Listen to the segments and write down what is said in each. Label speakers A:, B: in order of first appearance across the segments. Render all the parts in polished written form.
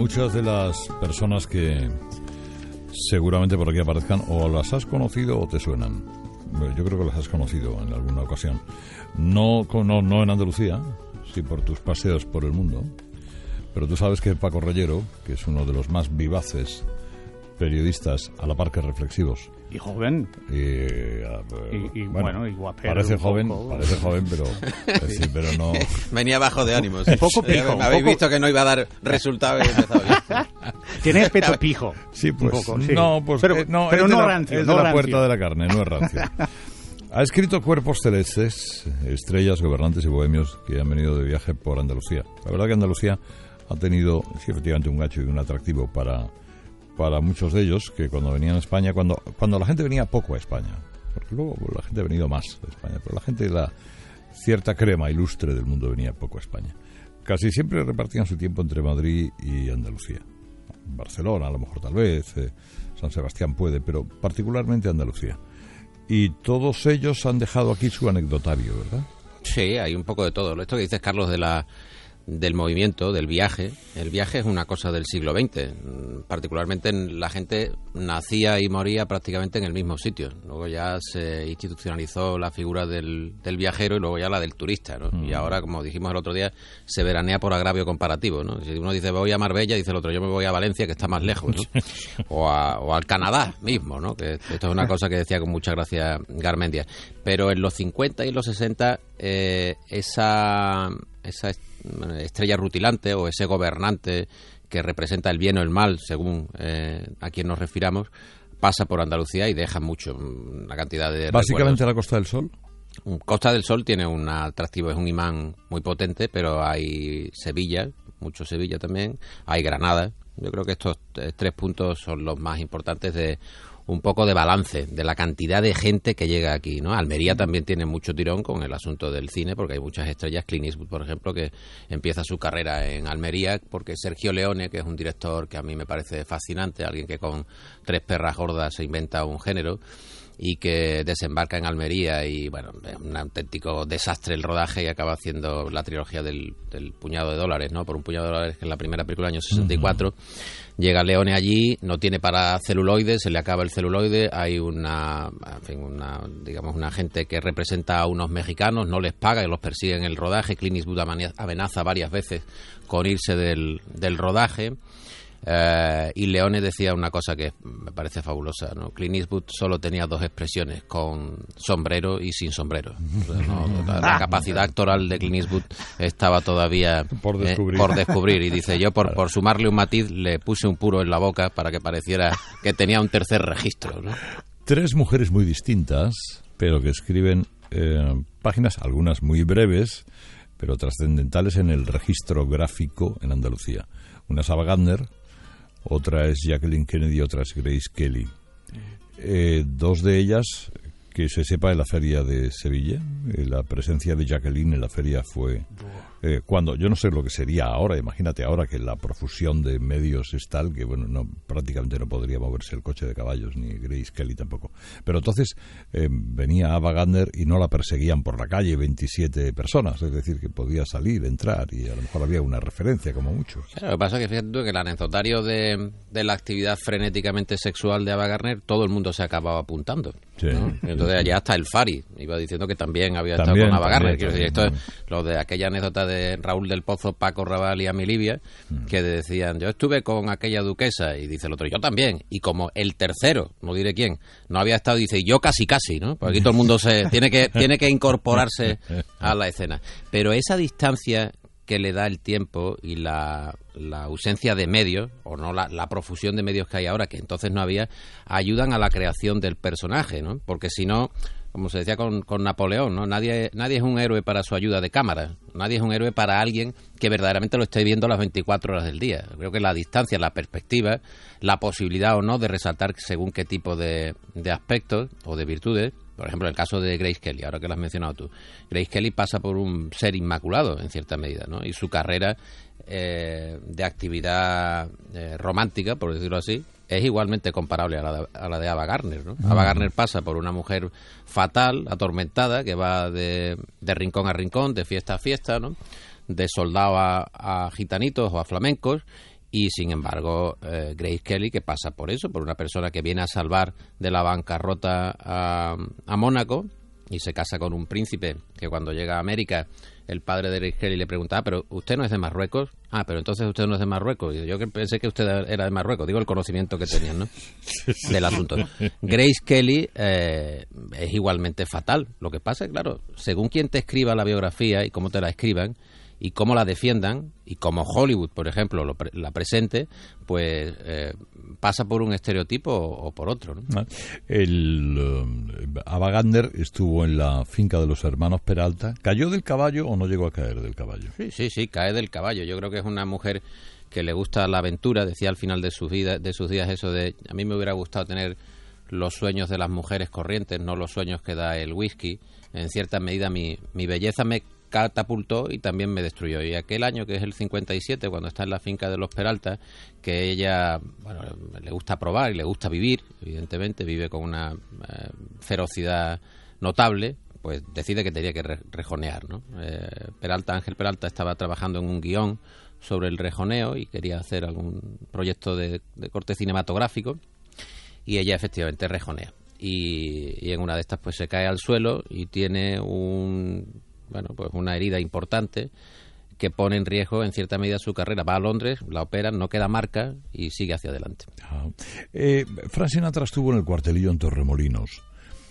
A: Muchas de las personas que seguramente por aquí aparezcan o las has conocido o te suenan. Yo creo que las has conocido en alguna ocasión. No en Andalucía, sí por tus paseos por el mundo. Pero tú sabes que Paco Reyero, que es uno de los más vivaces periodistas a la par que reflexivos.
B: Y joven. Bueno, y guapero.
A: Parece joven, pero, sí, pero no...
C: Venía bajo de ánimos.
B: Un poco pijo.
C: Me habéis visto que no iba a dar resultados y he empezado bien.
B: Tiene aspecto pijo.
A: Sí, pues.
B: Un poco, sí.
A: No, pues.
B: Pero no rancio.
A: Es
B: no
A: de la
B: rancio.
A: puerta de la carne, no es rancio. Ha escrito Cuerpos celestes, estrellas, gobernantes y bohemios que han venido de viaje por Andalucía. La verdad que Andalucía ha tenido, sí, efectivamente, un gacho y un atractivo para muchos de ellos, que cuando venían a España, cuando la gente venía poco a España, porque luego la gente ha venido más a España, pero la gente de la cierta crema ilustre del mundo venía poco a España. Casi siempre repartían su tiempo entre Madrid y Andalucía. Barcelona, a lo mejor tal vez, San Sebastián puede, pero particularmente Andalucía. Y todos ellos han dejado aquí su anecdotario, ¿verdad?
C: Sí, hay un poco de todo. Esto que dices, Carlos, del movimiento, del viaje. El viaje es una cosa del siglo XX. Particularmente la gente nacía y moría prácticamente en el mismo sitio. Luego ya se institucionalizó la figura del viajero y luego ya la del turista, ¿no? Y ahora, como dijimos el otro día, se veranea por agravio comparativo, ¿no? Si uno dice voy a Marbella, dice el otro yo me voy a Valencia, que está más lejos, ¿no? o al Canadá mismo, ¿no? Que esto es una cosa que decía con mucha gracia Garmendia. Pero en los 50 y los 60 esa estrella rutilante o ese gobernante que representa el bien o el mal, según a quien nos refiramos, pasa por Andalucía y deja mucho, una cantidad de
A: Básicamente
C: recuerdos.
A: la Costa del Sol.
C: Costa del Sol tiene un atractivo, es un imán muy potente, pero hay Sevilla, mucho Sevilla también, hay Granada. Yo creo que estos 3 puntos son los más importantes de un poco de balance de la cantidad de gente que llega aquí, ¿no? Almería también tiene mucho tirón con el asunto del cine, porque hay muchas estrellas. Clint Eastwood, por ejemplo, que empieza su carrera en Almería, porque Sergio Leone, que es un director que a mí me parece fascinante, alguien que con 3 perras gordas se inventa un género, y que desembarca en Almería y, bueno, es un auténtico desastre el rodaje y acaba haciendo la trilogía del puñado de dólares, ¿no? Por un puñado de dólares, que es la primera película del año 64. Llega Leone allí, no tiene para celuloide, se le acaba el celuloide, hay una gente que representa a unos mexicanos, no les paga y los persigue en el rodaje. Clint Eastwood amenaza varias veces con irse del rodaje. Y Leone decía una cosa que me parece fabulosa, ¿no? Clint Eastwood solo tenía 2 expresiones, con sombrero y sin sombrero. O sea, ¿no? La capacidad actoral de Clint Eastwood estaba todavía por descubrir, y dice, yo por sumarle un matiz le puse un puro en la boca para que pareciera que tenía un tercer registro, ¿no?
A: 3 mujeres muy distintas, pero que escriben páginas, algunas muy breves, pero trascendentales en el registro gráfico en Andalucía. Una es Ava Gardner, otra es Jacqueline Kennedy, otra es Grace Kelly. 2 de ellas, que se sepa, en la feria de Sevilla. La presencia de Jacqueline en la feria fue cuando, yo no sé lo que sería ahora, imagínate ahora que la profusión de medios es tal que, bueno, prácticamente no podría moverse el coche de caballos, ni Grace Kelly tampoco. Pero entonces venía Ava Gardner y no la perseguían por la calle 27 personas, es decir, que podía salir, entrar, y a lo mejor había una referencia como mucho.
C: Claro, lo que pasa es que fíjate tú que el anecdotario de la actividad frenéticamente sexual de Ava Gardner, todo el mundo se acababa apuntando,
A: sí,
C: ¿no? Entonces ya hasta el Fari iba diciendo que también había estado
A: También,
C: con Ava Gardner.
A: también.
C: Quiero decir, esto es lo de aquella anécdota de Raúl del Pozo, Paco Rabanne y Ami Livia, que decían, yo estuve con aquella duquesa, y dice el otro, yo también, y como el tercero, no diré quién, no había estado, dice, yo casi, ¿no? Porque aquí todo el mundo tiene que incorporarse a la escena. Pero esa distancia que le da el tiempo y la ausencia de medios, o no la profusión de medios que hay ahora, que entonces no había, ayudan a la creación del personaje, ¿no? Porque si no, como se decía con Napoleón, ¿no? Nadie es un héroe para su ayuda de cámara, nadie es un héroe para alguien que verdaderamente lo esté viendo las 24 horas del día. Creo que la distancia, la perspectiva, la posibilidad o no de resaltar según qué tipo de aspectos o de virtudes. Por ejemplo, el caso de Grace Kelly, ahora que lo has mencionado tú. Grace Kelly pasa por un ser inmaculado, en cierta medida, ¿no? Y su carrera de actividad romántica, por decirlo así, es igualmente comparable a la de Ava Gardner, ¿no? Ava Gardner pasa por una mujer fatal, atormentada, que va de rincón a rincón, de fiesta a fiesta, ¿no? De soldado a gitanitos o a flamencos, Y sin embargo, Grace Kelly, que pasa por eso, por una persona que viene a salvar de la bancarrota a Mónaco, y se casa con un príncipe que cuando llega a América, el padre de Grace Kelly le pregunta, pero usted no es de Marruecos. Pero entonces usted no es de Marruecos. Y yo que pensé que usted era de Marruecos. Digo, el conocimiento que tenían, ¿no? Del asunto. Grace Kelly es igualmente fatal. Lo que pasa es, claro, según quien te escriba la biografía y cómo te la escriban, y cómo la defiendan, y como Hollywood, por ejemplo, la presente, pues pasa por un estereotipo o por otro, ¿no?
A: Ava Gardner estuvo en la finca de los hermanos Peralta. ¿Cayó del caballo o no llegó a caer del caballo?
C: Sí, cae del caballo. Yo creo que es una mujer que le gusta la aventura. Decía al final de sus días eso de, a mí me hubiera gustado tener los sueños de las mujeres corrientes, no los sueños que da el whisky. En cierta medida mi belleza me catapultó y también me destruyó. Y aquel año, que es el 57, cuando está en la finca de los Peralta, que ella, bueno, le gusta probar y le gusta vivir, evidentemente, vive con una ferocidad notable, pues decide que tenía que rejonear, ¿no? Ángel Peralta estaba trabajando en un guión sobre el rejoneo y quería hacer algún proyecto de corte cinematográfico, y ella efectivamente rejonea. Y en una de estas pues se cae al suelo y tiene pues una herida importante que pone en riesgo en cierta medida su carrera. Va a Londres, la operan, no queda marca y sigue hacia adelante.
A: Frank Sinatra estuvo en el Cuartelillo en Torremolinos.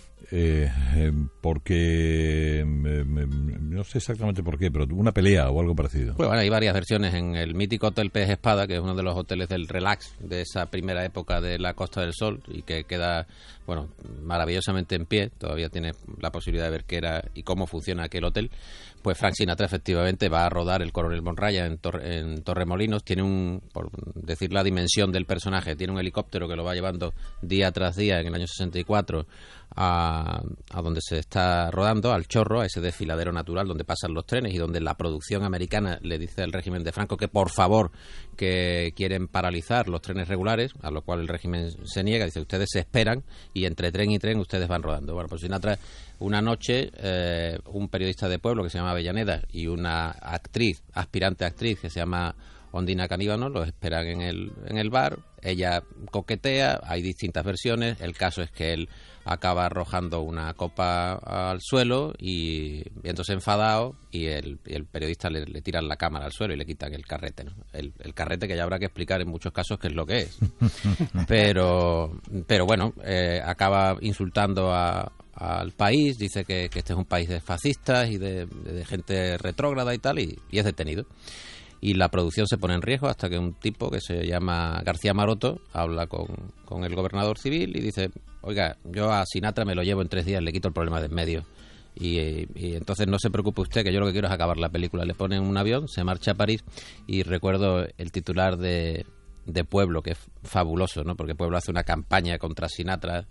A: Porque no sé exactamente por qué, pero tuvo una pelea o algo parecido.
C: Pues bueno, hay varias versiones. En el mítico Hotel Pez Espada, que es uno de los hoteles del relax de esa primera época de la Costa del Sol y que queda, bueno, maravillosamente en pie, todavía tiene la posibilidad de ver qué era y cómo funciona aquel hotel. Pues Frank Sinatra efectivamente va a rodar El Coronel Von Raya en Torremolinos. Tiene por decir la dimensión del personaje, tiene un helicóptero que lo va llevando día tras día en el año 64 a donde se está rodando, al Chorro, a ese desfiladero natural donde pasan los trenes y donde la producción americana le dice al régimen de Franco que por favor, que quieren paralizar los trenes regulares, a lo cual el régimen se niega, dice ustedes se esperan y entre tren y tren ustedes van rodando. Bueno, pues Sinatra, una noche, un periodista de pueblo que se llama Avellaneda y una aspirante actriz que se llama Ondina Caníbano, los esperan en el bar, ella coquetea, hay distintas versiones, el caso es que él acaba arrojando una copa al suelo y entonces enfadado y el periodista le tiran la cámara al suelo y le quitan el carrete, ¿no? El carrete que ya habrá que explicar en muchos casos qué es lo que es. Pero bueno, acaba insultando al país, dice que este es un país de fascistas y de gente retrógrada y tal, y es detenido. Y la producción se pone en riesgo hasta que un tipo que se llama García Maroto habla con el gobernador civil y dice, oiga, yo a Sinatra me lo llevo en 3 días, le quito el problema de en medio. Y entonces no se preocupe usted, que yo lo que quiero es acabar la película. Le ponen un avión, se marcha a París y recuerdo el titular de Pueblo, que es fabuloso, ¿no? Porque Pueblo hace una campaña contra Sinatra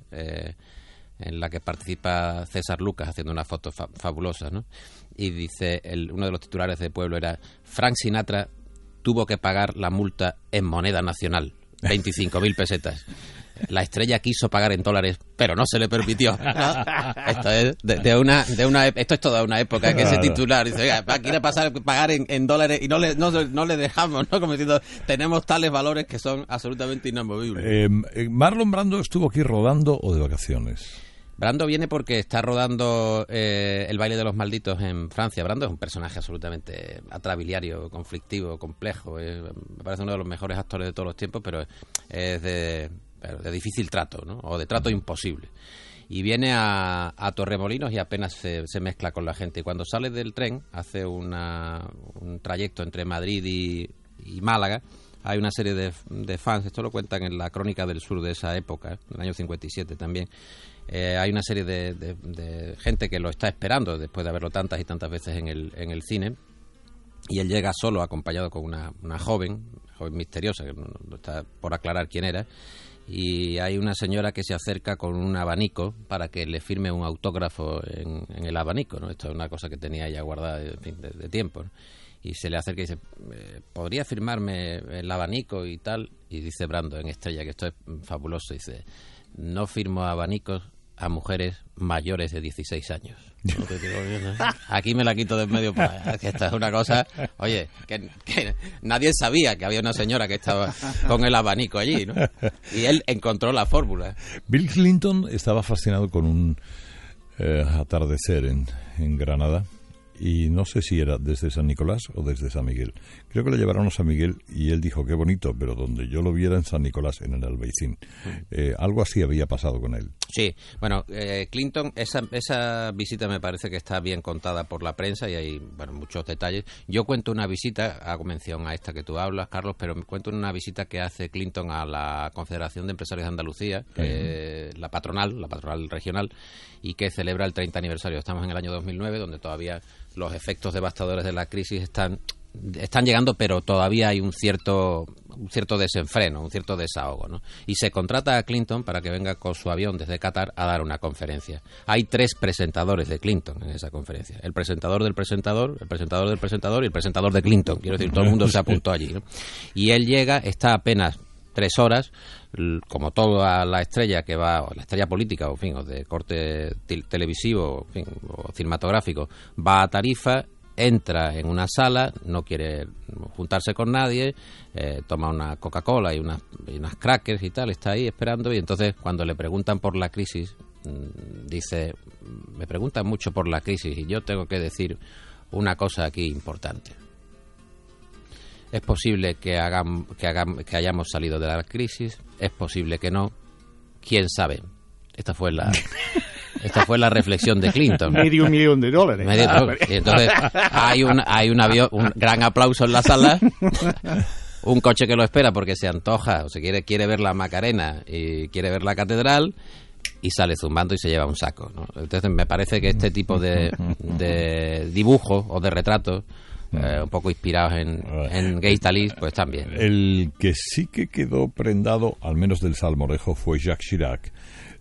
C: en la que participa César Lucas haciendo una foto fabulosa, ¿no? Y dice, uno de los titulares de Pueblo era: Frank Sinatra tuvo que pagar la multa en moneda nacional, 25.000 pesetas. La estrella quiso pagar en dólares, pero no se le permitió. Esto es esto es toda una época que ese titular dice, oiga, quiere pagar en dólares y no le dejamos, ¿no? Como diciendo, tenemos tales valores que son absolutamente inamovibles.
A: ¿Marlon Brando estuvo aquí rodando o de vacaciones?
C: Brando viene porque está rodando El baile de los malditos en Francia. Brando es un personaje absolutamente atrabiliario, conflictivo, complejo. Me parece uno de los mejores actores de todos los tiempos, pero es de difícil trato, ¿no? O de trato imposible. Y viene a Torremolinos y apenas se mezcla con la gente. Y cuando sale del tren, hace un trayecto entre Madrid y Málaga. Hay una serie de fans, esto lo cuentan en la Crónica del Sur de esa época, del año 57 también. Hay una serie de gente que lo está esperando después de verlo tantas y tantas veces en el cine, y él llega solo acompañado con una joven misteriosa, que no está por aclarar quién era, y hay una señora que se acerca con un abanico para que le firme un autógrafo en el abanico, ¿no? Esto es una cosa que tenía ella guardada de tiempo, ¿no? Y se le acerca y dice, ¿podría firmarme el abanico y tal? Y dice Brando en Estrella, que esto es fabuloso, dice, no firmo abanicos, a mujeres mayores de 16 años. ¿No te digo bien, eh? Aquí me la quito de en medio, pues, que esta es una cosa, oye, que nadie sabía que había una señora que estaba con el abanico allí, ¿no? Y él encontró la fórmula.
A: Bill Clinton estaba fascinado con un atardecer en Granada, y no sé si era desde San Nicolás o desde San Miguel. Creo que le llevaron a San Miguel y él dijo, qué bonito, pero donde yo lo viera en San Nicolás, en el Albaicín. Algo así había pasado con él.
C: Sí, bueno, Clinton, esa visita me parece que está bien contada por la prensa y hay muchos detalles. Yo cuento una visita, hago mención a esta que tú hablas, Carlos, pero me cuento una visita que hace Clinton a la Confederación de Empresarios de Andalucía, la patronal regional, y que celebra el 30 aniversario. Estamos en el año 2009, donde todavía los efectos devastadores de la crisis están llegando, pero todavía hay un cierto desenfreno, un cierto desahogo, ¿no? Y se contrata a Clinton para que venga con su avión desde Qatar a dar una conferencia. Hay 3 presentadores de Clinton en esa conferencia. El presentador del presentador, el presentador del presentador y el presentador de Clinton. Quiero decir, todo el mundo se apuntó allí, ¿no? Y él llega, está apenas 3 horas, como toda la estrella que va, o la estrella política, o en fin, o de corte televisivo, en fin, o cinematográfico, va a Tarifa, entra en una sala, no quiere juntarse con nadie, toma una Coca-Cola y unas crackers y tal, está ahí esperando, y entonces cuando le preguntan por la crisis, dice, me preguntan mucho por la crisis y yo tengo que decir una cosa aquí importante. Es posible que hayamos salido de la crisis, es posible que no, quién sabe. Esta fue la reflexión de Clinton.
B: $500,000.
C: Y entonces hay un gran aplauso en la sala, un coche que lo espera porque se antoja o se quiere ver la Macarena y quiere ver la catedral, y sale zumbando y se lleva un saco, ¿no? Entonces me parece que este tipo de dibujos o de retratos, un poco inspirados en Gay Talís, pues también, ¿no?
A: El que sí que quedó prendado, al menos del salmorejo, fue Jacques Chirac,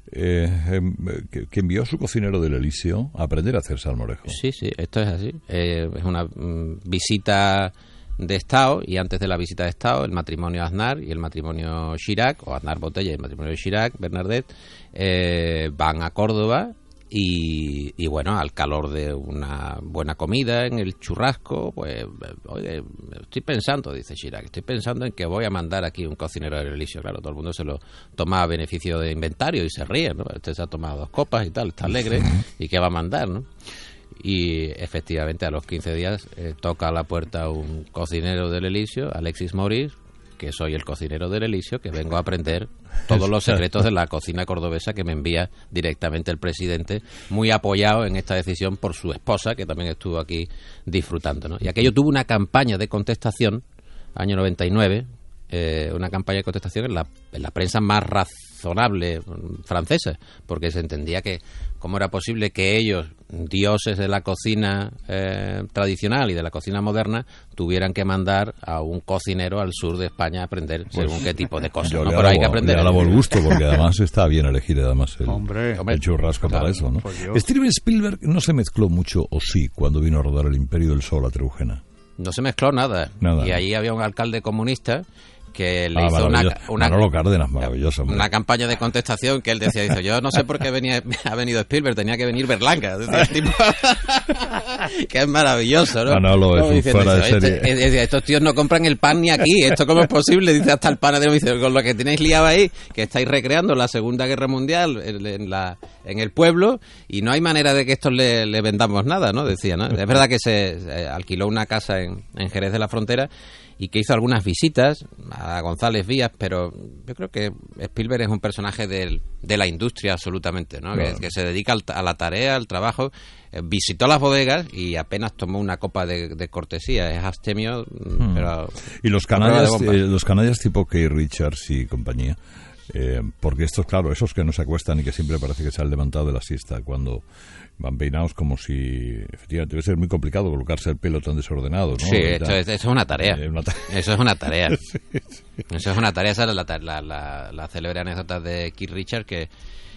A: que envió a su cocinero del Elíseo a aprender a hacer salmorejo.
C: Sí, esto es así. Es una visita de Estado, y antes de la visita de Estado, el matrimonio Aznar y el matrimonio Chirac, o Aznar Botella y el matrimonio Chirac, Bernadette, van a Córdoba. Y bueno, al calor de una buena comida en el churrasco, pues, oye, estoy pensando, dice Chirac, estoy pensando en que voy a mandar aquí un cocinero del Elíseo. Claro, todo el mundo se lo toma a beneficio de inventario y se ríe, ¿no? Este se ha tomado 2 copas y tal, está alegre, ¿y qué va a mandar, no? Y efectivamente a los 15 días toca a la puerta un cocinero del Elíseo, Alexis Maurice, que soy el cocinero del Elíseo, que vengo a aprender todos los secretos de la cocina cordobesa que me envía directamente el presidente, muy apoyado en esta decisión por su esposa, que también estuvo aquí disfrutando, ¿no? Y aquello tuvo una campaña de contestación, año 99, una campaña de contestación en la prensa más razonable francesa, porque se entendía que cómo era posible que ellos, dioses de la cocina tradicional y de la cocina moderna, tuvieran que mandar a un cocinero al sur de España a aprender según qué tipo de cosas, ¿no? Pero hay que aprender.
A: Le alabo el gusto, porque además está bien elegir además el churrasco, claro, para eso, ¿no? Steven Spielberg no se mezcló mucho, o sí, cuando vino a rodar El Imperio del Sol a Trujena.
C: No se mezcló nada. Y ahí había un alcalde comunista que le hizo
A: Manolo Cárdenas, maravilloso,
C: una campaña de contestación, que él dice, yo no sé por qué ha venido Spielberg, tenía que venir Berlanga, decía, el tipo, que es maravilloso, ¿no?
A: Manolo es un fuera de serie.
C: Estos tíos no compran el pan ni aquí, ¿esto cómo es posible? Dice, hasta el panadero dice, con lo que tenéis liado ahí, que estáis recreando la Segunda Guerra Mundial en el pueblo, y no hay manera de que estos le vendamos nada, ¿no? Decía, ¿no? Es verdad que se alquiló una casa en Jerez de la Frontera, y que hizo algunas visitas a González Vías, pero yo creo que Spielberg es un personaje de la industria absolutamente, ¿no? Claro. Que se dedica a la tarea, al trabajo. Visitó las bodegas y apenas tomó una copa de cortesía. Es abstemio, pero...
A: Y los canallas tipo Keith Richards y compañía, porque estos, claro, esos que no se acuestan y que siempre parece que se han levantado de la siesta cuando van peinados, como si efectivamente debe ser muy complicado colocarse el pelo tan desordenado, ¿no?
C: Sí, eso es una tarea. Eso es una tarea.
A: Sí.
C: Eso es una tarea. Esa es la célebre anécdota de Keith Richards, que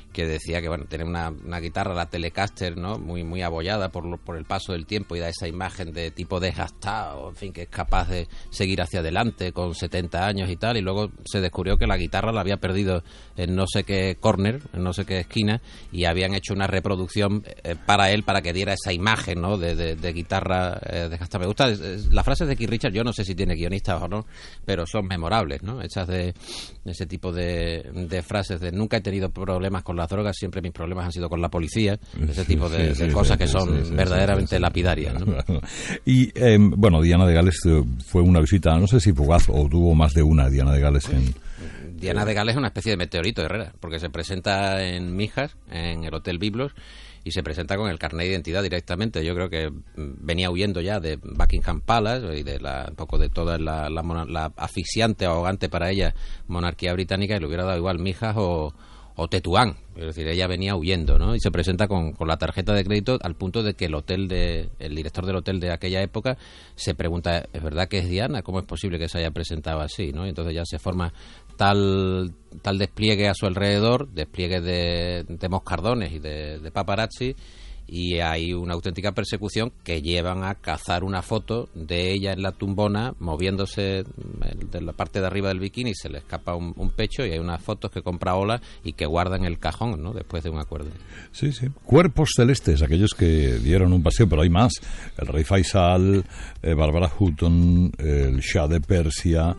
C: que decía que bueno, tener una guitarra, la Telecaster, ¿no? muy abollada por el paso del tiempo y da esa imagen de tipo desgastado, en fin, que es capaz de seguir hacia adelante con 70 años y tal, y luego se descubrió que la guitarra la había perdido en no sé qué corner, en no sé qué esquina, y habían hecho una reproducción para él, para que diera esa imagen, ¿no? de guitarra desgastada. Me gusta las frases de Keith Richards, yo no sé si tiene guionistas o no, pero son memorables, ¿no? Hechas de ese tipo de frases de nunca he tenido problemas con las drogas, siempre mis problemas han sido con la policía, ese tipo de cosas que son verdaderamente lapidarias, ¿no?
A: Y bueno, Diana de Gales fue una visita, no sé si fugaz o tuvo más de una Diana de Gales en...
C: Diana de Gales es una especie de meteorito, Herrera, porque se presenta en Mijas, en el Hotel Biblos, y se presenta con el carnet de identidad directamente. Yo creo que venía huyendo ya de Buckingham Palace y de un poco de toda la asfixiante, ahogante para ella monarquía británica, y le hubiera dado igual Mijas o Tetuán. Es decir, ella venía huyendo, ¿no? Y se presenta con la tarjeta de crédito, al punto de que el director del hotel de aquella época se pregunta, ¿es verdad que es Diana? ¿Cómo es posible que se haya presentado así, ¿no? Y entonces ya se forma tal despliegue a su alrededor, despliegue de moscardones y de paparazzi, y hay una auténtica persecución que llevan a cazar una foto de ella en la tumbona moviéndose de la parte de arriba del bikini, se le escapa un pecho, y hay unas fotos que compra Ola y que guarda en el cajón, ¿no? Después de un acuerdo.
A: Sí, sí. Cuerpos celestes, aquellos que dieron un paseo, pero hay más. El rey Faisal, Barbara Hutton, el Shah de Persia,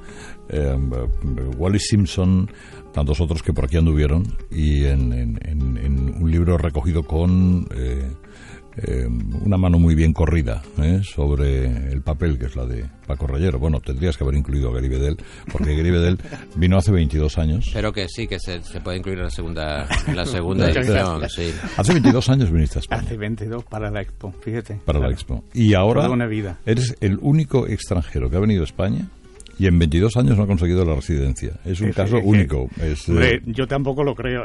A: Wallis Simpson, tantos otros que por aquí anduvieron, y en un libro recogido con una mano muy bien corrida sobre el papel, que es la de Paco Reyero. Bueno, tendrías que haber incluido a Gary Bedell, porque Gary Bedell vino hace 22 años.
C: Pero que sí, que se puede incluir en la segunda edición. Sí.
A: Hace 22 años viniste a España.
B: Hace 22 para la Expo, fíjate.
A: Para la Expo. Y ahora
B: toda una vida.
A: Eres el único extranjero que ha venido a España y en 22 años no ha conseguido la residencia. Es un caso único.
B: Hombre, yo tampoco lo creo,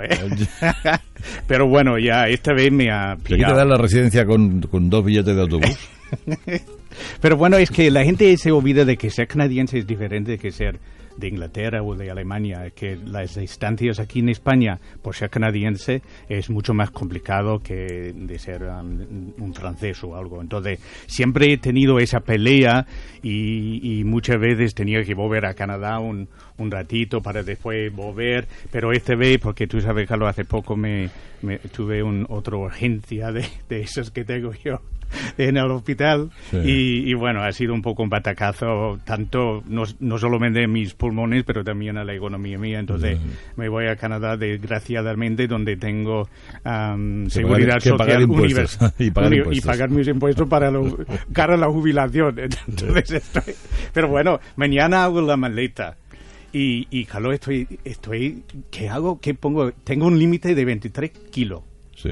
B: Pero bueno, ya esta vez me ha pillado.
A: ¿Te dar la residencia con 2 billetes de autobús?
B: Pero bueno, es que la gente se olvida de que ser canadiense es diferente de que ser de Inglaterra o de Alemania, que las estancias aquí en España, por ser canadiense, es mucho más complicado que de ser un francés o algo. Entonces, siempre he tenido esa pelea y muchas veces tenía que volver a Canadá un ratito para después volver, pero esta vez, porque tú sabes, Carlos, hace poco me tuve otra urgencia de esas que tengo yo en el hospital, sí. y bueno, ha sido un poco un batacazo, tanto no solamente en mis pulmones, pero también a la economía mía. Entonces me voy a Canadá, desgraciadamente, donde tengo seguridad social universal y pagar mis impuestos para cara a la jubilación. Entonces pero bueno, mañana hago la maleta. Y Carlos, estoy ¿qué hago? ¿Qué pongo? Tengo un límite de 23 kilos. Sí.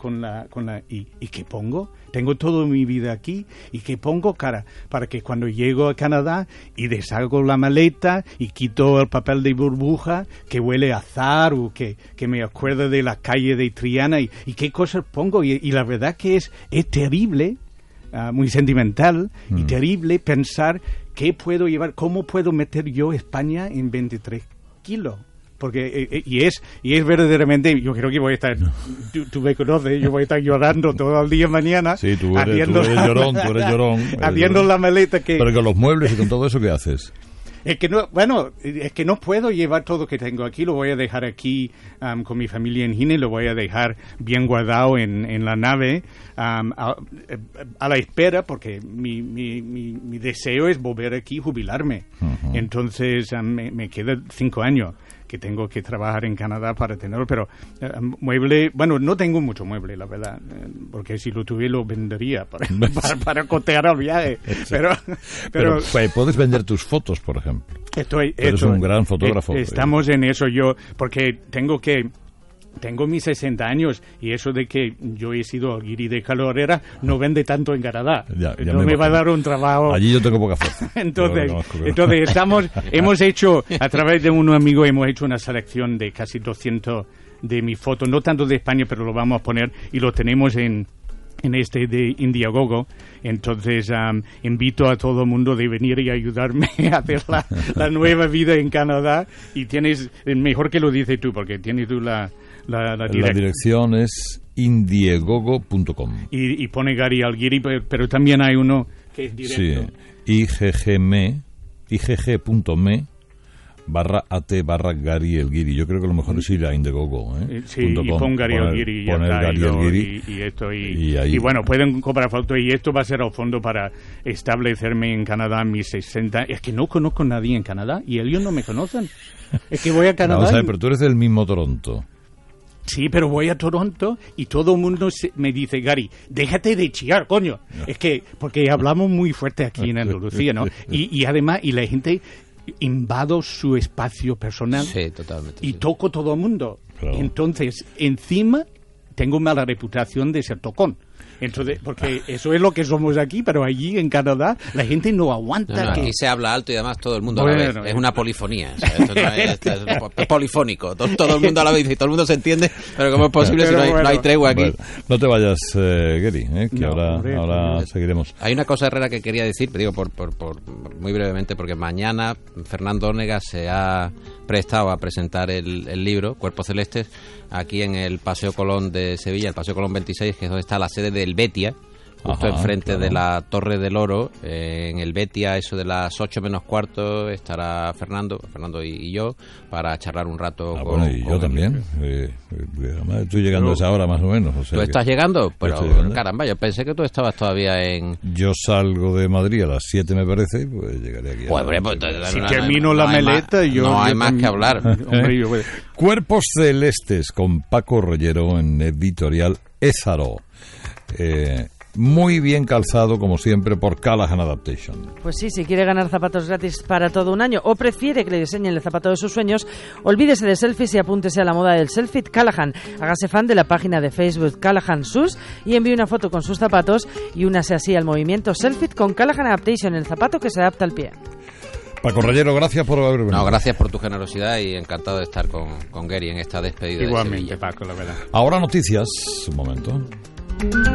B: ¿Y qué pongo? Tengo toda mi vida aquí, ¿y qué pongo, cara? Para que cuando llego a Canadá y deshago la maleta y quito el papel de burbuja que huele a azar, o que me acuerdo de la calle de Triana, y qué cosas pongo. Y la verdad que es terrible, muy sentimental y terrible pensar qué puedo llevar, cómo puedo meter yo España en 23 kilos. Porque y es verdaderamente, yo creo que voy a estar, tú me conoces, yo voy a estar llorando todo el día mañana.
A: Sí, tú eres llorón.
B: Haciendo la maleta que...
A: Pero con los muebles y con todo eso, ¿qué haces?
B: Es que no puedo llevar todo lo que tengo aquí, lo voy a dejar aquí con mi familia en Gine, lo voy a dejar bien guardado en la nave, a la espera, porque mi deseo es volver aquí y jubilarme. Uh-huh. Entonces me quedan 5 años que tengo que trabajar en Canadá para tenerlo, pero mueble, bueno, no tengo mucho mueble, la verdad, porque si lo tuviera lo vendería para costear el viaje. Pero
A: puedes vender tus fotos, por ejemplo. Eres un gran fotógrafo.
B: Estamos en eso, porque tengo mis 60 años, y eso de que yo he sido el guiri de Calorera no vende tanto en Canadá. Ya no me va a dar un trabajo.
A: Allí yo tengo poca fuerza.
B: Entonces hemos hecho, a través de un amigo, hemos hecho una selección de casi 200 de mis fotos, no tanto de España, pero lo vamos a poner y lo tenemos en de Indiegogo. Entonces invito a todo el mundo de venir y ayudarme a hacer la nueva vida en Canadá, y tienes, mejor que lo dices tú, porque tienes tú la La
A: dirección es indiegogo.com.
B: Y pone Gary Alguiri, pero también hay uno que es directo.
A: Sí, igg.me/at/Gary Alguiri. Yo creo que lo mejor es ir a Indiegogo.
B: Sí, y pon Gary Alguiri y bueno, pueden comprar fotos y esto va a ser al fondo para establecerme en Canadá en mis 60. Es que no conozco a nadie en Canadá y ellos no me conocen. Es que voy a Canadá.
A: Vamos a ver, pero tú eres del mismo Toronto.
B: Sí, pero voy a Toronto y todo el mundo me dice, Gary, déjate de chillar, coño. No. Es que, porque hablamos muy fuerte aquí en Andalucía, ¿no? Y además, y la gente invado su espacio personal.
C: Sí, totalmente.
B: Y toco todo el mundo. Claro. Entonces, encima, tengo mala reputación de ser tocón. Entonces, porque eso es lo que somos aquí, pero allí en Canadá la gente no aguanta.
C: No, aquí se habla alto y además todo el mundo a la vez. Es una polifonía. O sea, esto no es polifónico. Todo el mundo a la vez y todo el mundo se entiende, pero ¿cómo es posible si no hay tregua aquí?
A: Bueno, no te vayas, Gary, que ahora seguiremos.
C: Hay una cosa, Herrera, que quería decir, digo por muy brevemente, porque mañana Fernando Onega se ha prestado a presentar el libro Cuerpos Celestes aquí en el Paseo Colón de Sevilla, el Paseo Colón 26, que es donde está la sede del Betia, justo enfrente de la Torre del Oro. En el Betia, eso de las 8 menos cuarto, estará Fernando y yo para charlar un rato
A: con yo también. Estoy llegando a esa hora más o menos. O sea,
C: ¿tú estás llegando? Pero caramba, yo pensé que tú estabas todavía en...
A: Yo salgo de Madrid a las 7 me parece, pues llegaré aquí.
B: Si termino la maleta,
C: no hay más que hablar.
A: Cuerpos Celestes con Paco Rollero en Editorial Ézaro. Muy bien calzado, como siempre, por Callahan Adaptation.
D: Pues sí, si quiere ganar zapatos gratis para todo un año o prefiere que le diseñen el zapato de sus sueños, olvídese de selfies y apúntese a la moda del selfie Callahan. Hágase fan de la página de Facebook Callahan Shoes y envíe una foto con sus zapatos y únase así al movimiento Selfie con Callahan Adaptation, el zapato que se adapta al pie.
A: Paco Rollero, gracias por haber venido.
C: No, gracias por tu generosidad y encantado de estar con Gary en esta despedida.
B: Igualmente,
C: de Sevilla.
B: Paco, la verdad.
A: Ahora noticias, un momento.